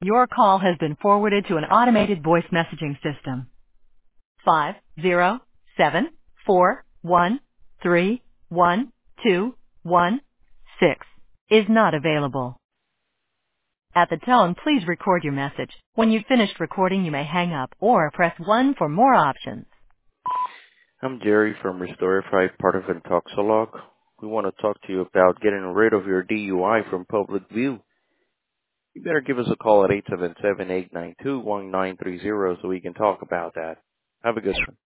Your call has been forwarded to an automated voice messaging system. 50741311216 is not available. At the tone, please record your message. When you've finished recording, you may hang up or press 1 for more options. I'm Jerry from Restorify, part of Intoxilog. We want to talk to you about getting rid of your DUI from public view. You better give us a call at 877-892-1930 so we can talk about that. Have a good one.